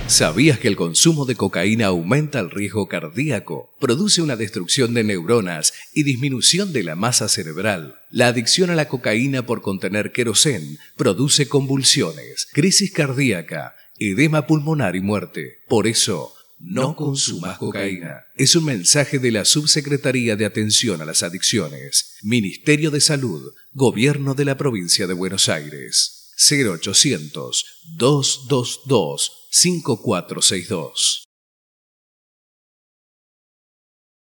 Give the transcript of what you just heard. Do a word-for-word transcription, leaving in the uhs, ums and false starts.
¿Sabías que el consumo de cocaína aumenta el riesgo cardíaco, produce una destrucción de neuronas y disminución de la masa cerebral? La adicción a la cocaína por contener querosén produce convulsiones, crisis cardíaca, edema pulmonar y muerte. Por eso, no consumas cocaína. Es un mensaje de la Subsecretaría de Atención a las Adicciones, Ministerio de Salud, Gobierno de la Provincia de Buenos Aires. cero ochocientos, dos dos dos, cinco cuatro seis dos.